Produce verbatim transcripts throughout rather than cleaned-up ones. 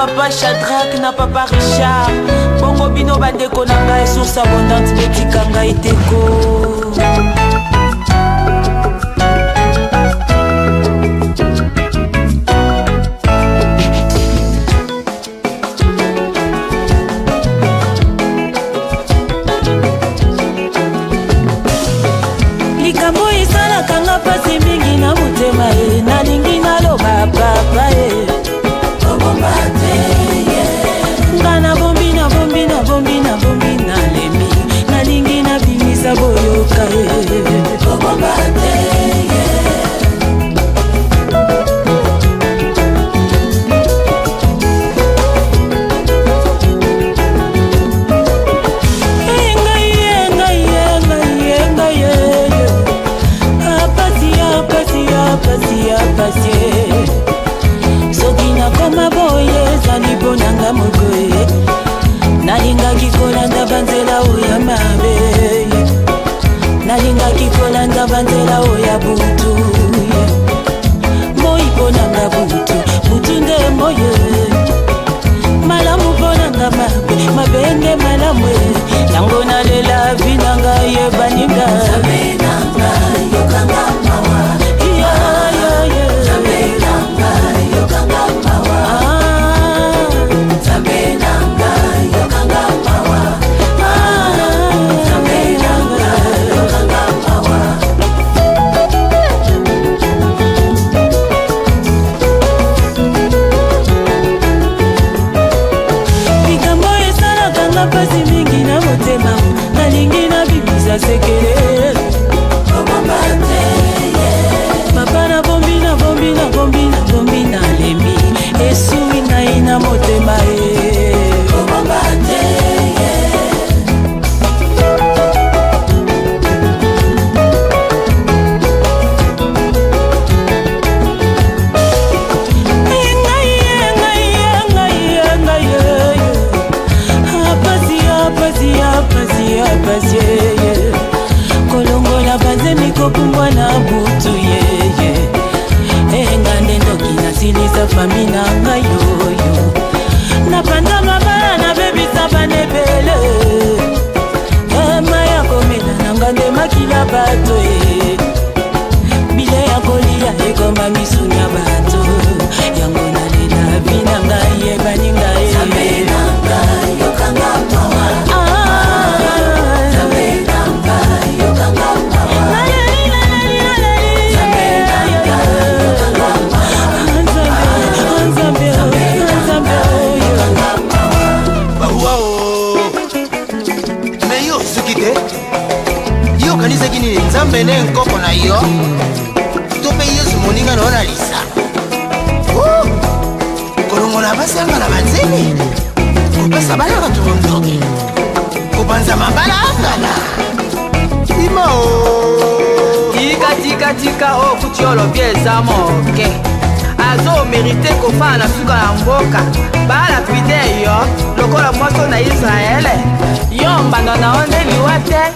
papa Shadrach na papa Richard. Bongo bino bandeko na ngai source abondante betika ngai teko. Likambo esalaka nga pasi mingi na motema e, nalingi naloba papa e. Nga na bombi na bombi na bombi na bombi na lemi, nalingi na bimisa boyoka e. Soki nakoma boye ezali bonanga mokoye, nalingaki kolanda banzela oya mabe, nalingaki kolanda banzela oya butu, moi bonanga butu, butu nde moye, malamu bonanga mabe, mabe nde malamu e, yango nalela vinanga yebaninga sabe nanga yokanga mawa. Pasi mingi na motema, nalingi na bibisa sekele. Papa na bombi na bombi na bombi na bombi na lemi, esui na ina motema e. Kolongola bazemi kopumbwa na butu yeye, engande ndoki nasilisa fami na ngai yoyo, napanda mabala na bebisa banebele, ema ya komela na ngande makila bato e, bile ya kolia ekoma misuni ya bato, yango nalela bina ngai yebani ngai sabe na ngai yokanga mawa. Kanisa kini nzambe ne nkoko na yo tope Yesu moninga na ona lisa kolongola basanga na banzemi kopesa bana katubondoki kopanza mabala angana ima o tika tika tika o kutiolo pieza moke azo merite kofana na suka na mboka bala pide yo lokola moto na Israele yo mbanda na onde liwate.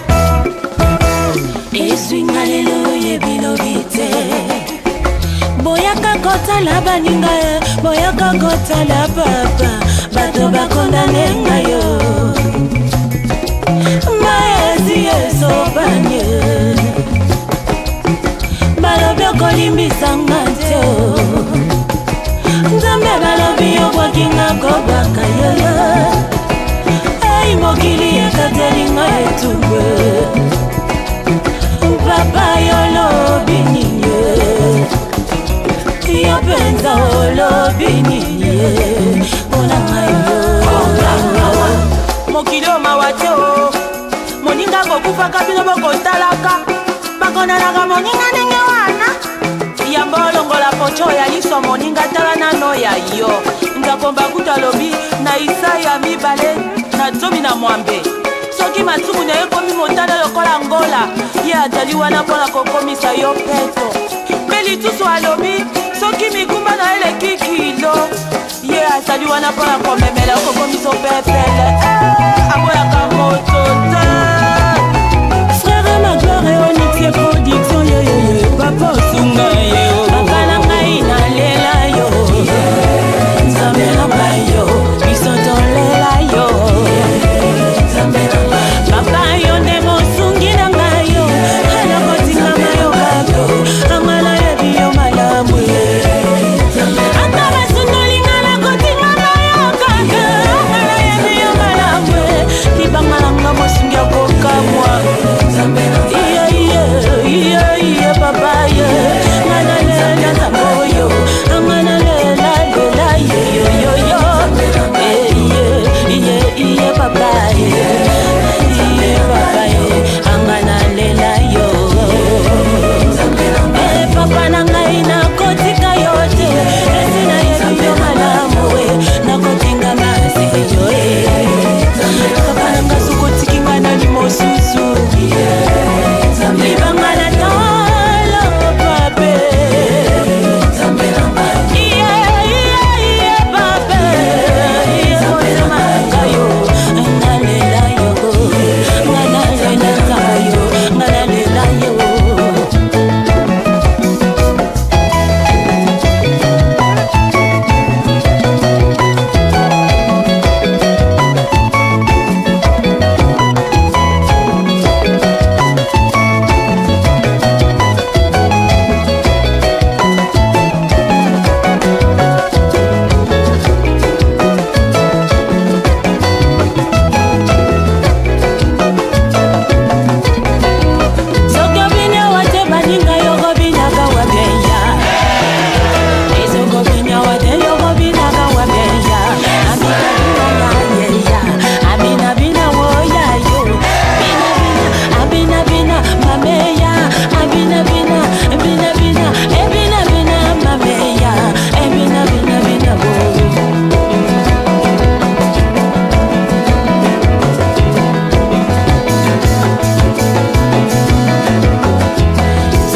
Eswinga lelo yebilo bite, boyaka kota la baninga e, boyaka kota la papa, bato bakonda nenga yo, maezi eso banye, balobi okolimbisa ngante o, nzambe balobi okwakinga kobaka yoyo, ei mokili ekatelinga etubwe. Papa yolo bininye, yo penza olo bininye, ona mayo. Mokilo mawate o, moninga kokufa kabino boko talaka, bakona naga moninga nenge wana. Yambolo ngola pocho ya liso moninga talana no ya yo, ndakomba kutalobi na Isaya mibale na zomi na mwambe. Soki matuku na ekomi motana lokola ngola, ye atali wana pona kokomisa yo peto. Meli tusu alobi, soki mikumba na ele kikilo, ye atali wana pona komemela kokomisa pepele. Aboya kamoto te. Frère ma gloire et Onyx production yo yo yo, papa sunga yo, papa na ngai na lela yo, nzambe na ngai yo.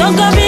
sokabi